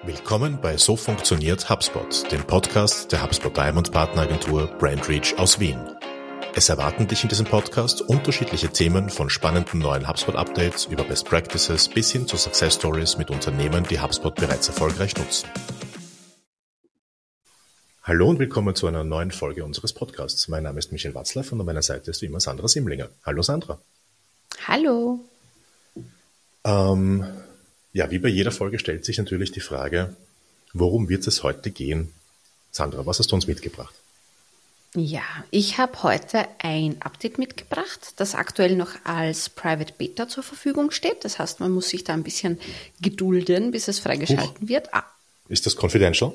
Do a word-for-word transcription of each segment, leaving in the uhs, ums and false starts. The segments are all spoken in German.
Willkommen bei So funktioniert HubSpot, dem Podcast der HubSpot Diamond Partneragentur BrandReach aus Wien. Es erwarten dich in diesem Podcast unterschiedliche Themen von spannenden neuen HubSpot-Updates über Best Practices bis hin zu Success Stories mit Unternehmen, die HubSpot bereits erfolgreich nutzen. Hallo und willkommen zu einer neuen Folge unseres Podcasts. Mein Name ist Michael Watzlaff und an meiner Seite ist wie immer Sandra Simlinger. Hallo Sandra. Hallo. Ähm, ja, wie bei jeder Folge stellt sich natürlich die Frage, worum wird es heute gehen? Sandra, was hast du uns mitgebracht? Ja, ich habe heute ein Update mitgebracht, das aktuell noch als Private Beta zur Verfügung steht. Das heißt, man muss sich da ein bisschen gedulden, bis es freigeschalten Huch. wird. Ah. Ist das confidential?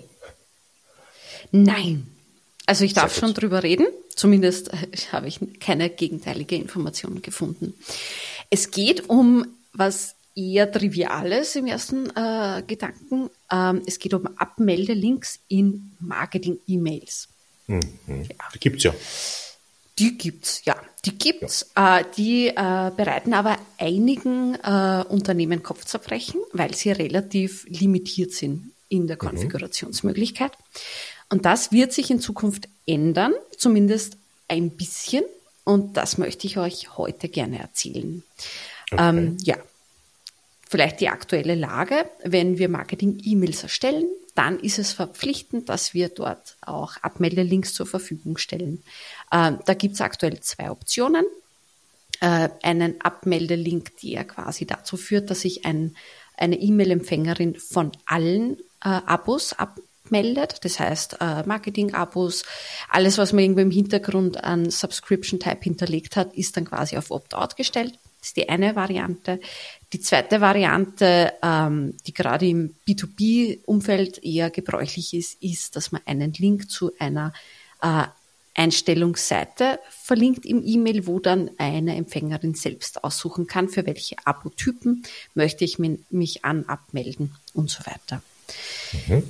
Nein. Also ich darf schon drüber reden. Zumindest äh, habe ich keine gegenteilige Information gefunden. Es geht um was eher Triviales im ersten äh, Gedanken. Ähm, es geht um Abmeldelinks in Marketing-E-Mails. Mhm. Ja. Die gibt's ja. Die gibt's, ja. Die gibt's. Ja. Äh, die äh, bereiten aber einigen äh, Unternehmen Kopfzerbrechen, weil sie relativ limitiert sind in der Konfigurationsmöglichkeit. Und das wird sich in Zukunft ändern, zumindest ein bisschen. Und das möchte ich euch heute gerne erzählen. Okay. Ähm, ja. Vielleicht die aktuelle Lage. Wenn wir Marketing-E-Mails erstellen, dann ist es verpflichtend, dass wir dort auch Abmeldelinks zur Verfügung stellen. Äh, da gibt es aktuell zwei Optionen. Äh, einen Abmeldelink, der quasi dazu führt, dass sich ein, eine E-Mail-Empfängerin von allen äh, Abos abmeldet. Das heißt, äh, Marketing-Abos, alles, was man irgendwie im Hintergrund an Subscription-Type hinterlegt hat, ist dann quasi auf Opt-out gestellt. Das ist die eine Variante. Die zweite Variante, ähm, die gerade im B zwei B-Umfeld eher gebräuchlich ist, ist, dass man einen Link zu einer äh, Einstellungsseite verlinkt im E-Mail, wo dann eine Empfängerin selbst aussuchen kann, für welche Abo-Typen möchte ich mich, mich an abmelden und so weiter. Mhm.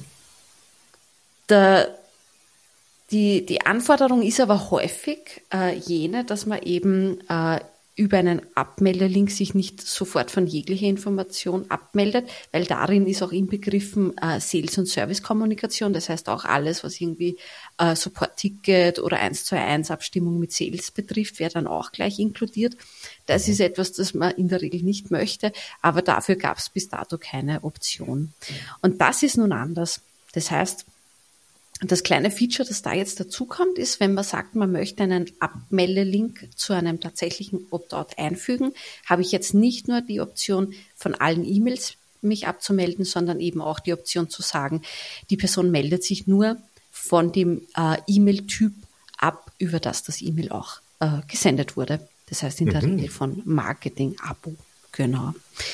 Der, die, die Anforderung ist aber häufig äh, jene, dass man eben äh, über einen Abmeldelink sich nicht sofort von jeglicher Information abmeldet, weil darin ist auch inbegriffen äh, Sales- und Service-Kommunikation. Das heißt auch alles, was irgendwie äh, Support-Ticket oder eins zu eins Abstimmung mit Sales betrifft, wäre dann auch gleich inkludiert. Das mhm. ist etwas, das man in der Regel nicht möchte, aber dafür gab es bis dato keine Option. Und das ist nun anders. Das heißt, das kleine Feature, das da jetzt dazukommt, ist, wenn man sagt, man möchte einen Abmeldelink zu einem tatsächlichen Opt-out einfügen, habe ich jetzt nicht nur die Option, von allen E-Mails mich abzumelden, sondern eben auch die Option zu sagen, die Person meldet sich nur von dem äh, E-Mail-Typ ab, über das das E-Mail auch äh, gesendet wurde. Das heißt in der mhm. Regel von Marketing-Abo. Genau.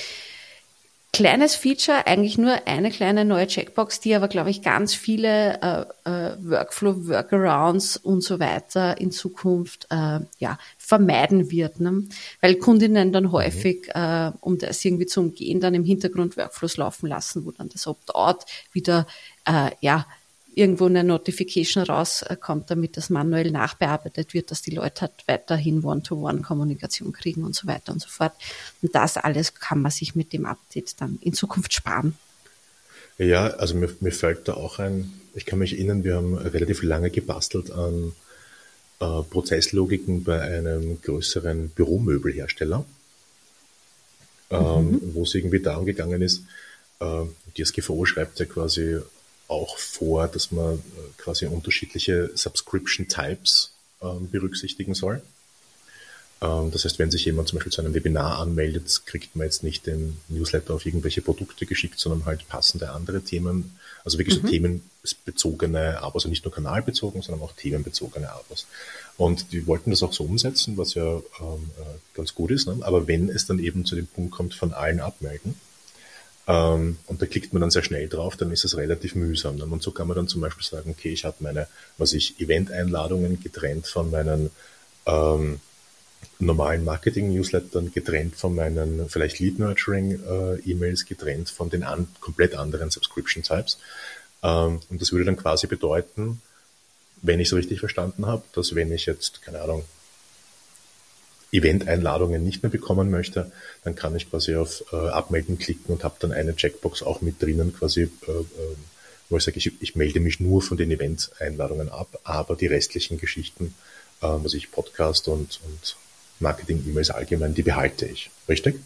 Kleines Feature, eigentlich nur eine kleine neue Checkbox, die aber, glaube ich, ganz viele äh, äh, Workflow, Workarounds und so weiter in Zukunft äh, ja, vermeiden wird. Ne? Weil Kundinnen dann häufig, mhm. äh, um das irgendwie zu umgehen, dann im Hintergrund Workflows laufen lassen, wo dann das Opt-out wieder äh, ja irgendwo eine Notification rauskommt, damit das manuell nachbearbeitet wird, dass die Leute halt weiterhin One-to-One-Kommunikation kriegen und so weiter und so fort. Und das alles kann man sich mit dem Update dann in Zukunft sparen. Ja, also mir, mir fällt da auch ein, ich kann mich erinnern, wir haben relativ lange gebastelt an äh, Prozesslogiken bei einem größeren Büromöbelhersteller, ähm, mhm. wo es irgendwie darum gegangen ist, äh, D S G V O schreibt ja quasi auch vor, dass man quasi unterschiedliche Subscription-Types ähm, berücksichtigen soll. Ähm, das heißt, wenn sich jemand zum Beispiel zu einem Webinar anmeldet, kriegt man jetzt nicht den Newsletter auf irgendwelche Produkte geschickt, sondern halt passende andere Themen, also wirklich mhm. so themenbezogene Abos, also nicht nur kanalbezogen, sondern auch themenbezogene Abos. Und die wollten das auch so umsetzen, was ja ähm, ganz gut ist, ne? Aber wenn es dann eben zu dem Punkt kommt, von allen abmelden, Um, und da klickt man dann sehr schnell drauf, dann ist es relativ mühsam. Und so kann man dann zum Beispiel sagen, okay, ich habe meine, was ich, Event-Einladungen getrennt von meinen ähm, normalen Marketing-Newslettern, getrennt von meinen vielleicht Lead-Nurturing-E-Mails, getrennt von den an, komplett anderen Subscription-Types. Ähm, und das würde dann quasi bedeuten, wenn ich es richtig verstanden habe, dass wenn ich jetzt, keine Ahnung, Event-Einladungen nicht mehr bekommen möchte, dann kann ich quasi auf äh, Abmelden klicken und habe dann eine Checkbox auch mit drinnen, quasi, äh, äh, wo ich sage, ich, ich melde mich nur von den Event-Einladungen ab, aber die restlichen Geschichten, äh, was ich Podcast und, und Marketing-E-Mails allgemein, die behalte ich. Richtig?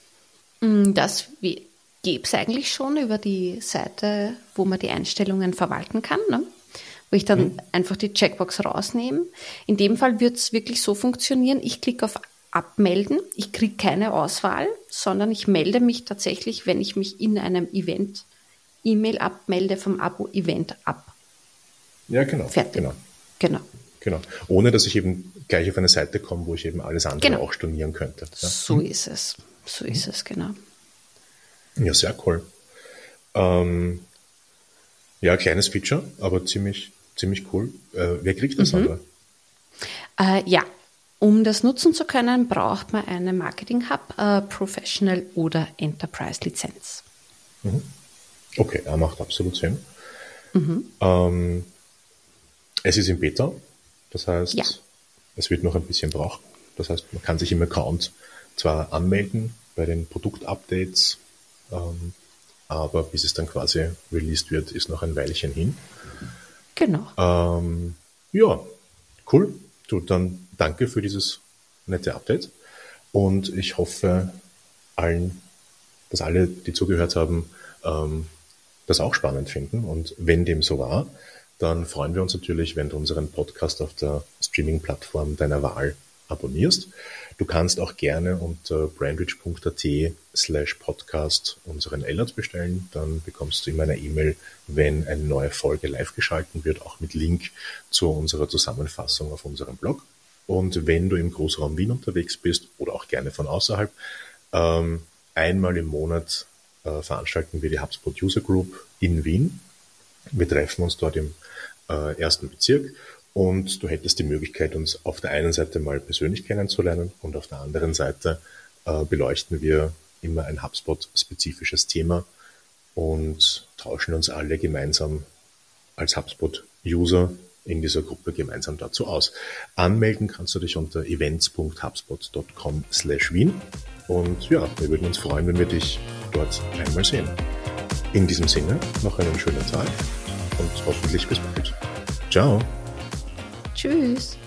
Das gäbe es eigentlich schon über die Seite, wo man die Einstellungen verwalten kann, ne? Wo ich dann mhm. einfach die Checkbox rausnehme. In dem Fall wird es wirklich so funktionieren, ich klicke auf Abmelden, ich kriege keine Auswahl, sondern ich melde mich tatsächlich, wenn ich mich in einem Event E-Mail abmelde, vom Abo-Event ab. Ja, genau. Fertig. Genau. Genau. Genau. Ohne, dass ich eben gleich auf eine Seite komme, wo ich eben alles andere genau. auch stornieren könnte. Ja? So mhm. ist es. So ist es, genau. Ja, sehr cool. Ähm, ja, kleines Feature, aber ziemlich, ziemlich cool. Äh, wer kriegt das, Sandra? Mhm. Äh, ja, um das nutzen zu können, braucht man eine Marketing Hub, äh, Professional oder Enterprise Lizenz. Mhm. Okay, er macht absolut Sinn. Mhm. Ähm, es ist in Beta, das heißt, ja. es wird noch ein bisschen brauchen. Das heißt, man kann sich im Account zwar anmelden bei den Produktupdates, ähm, aber bis es dann quasi released wird, ist noch ein Weilchen hin. Genau. Ähm, ja, cool. Du, dann danke für dieses nette Update und ich hoffe allen, dass alle, die zugehört haben, ähm, das auch spannend finden, und wenn dem so war, dann freuen wir uns natürlich, wenn du unseren Podcast auf der Streaming-Plattform deiner Wahl abonnierst. Du kannst auch gerne unter brandridge.at slash podcast unseren Alert bestellen. Dann bekommst du immer eine E-Mail, wenn eine neue Folge live geschalten wird, auch mit Link zu unserer Zusammenfassung auf unserem Blog. Und wenn du im Großraum Wien unterwegs bist oder auch gerne von außerhalb, ähm, einmal im Monat äh, veranstalten wir die HubSpot User Group in Wien. Wir treffen uns dort im äh, ersten Bezirk. Und du hättest die Möglichkeit, uns auf der einen Seite mal persönlich kennenzulernen und auf der anderen Seite äh, beleuchten wir immer ein HubSpot-spezifisches Thema und tauschen uns alle gemeinsam als HubSpot-User in dieser Gruppe gemeinsam dazu aus. Anmelden kannst du dich unter events.hubspot.com slash Wien. Und ja, wir würden uns freuen, wenn wir dich dort einmal sehen. In diesem Sinne, noch einen schönen Tag und hoffentlich bis bald. Ciao. Tschüss.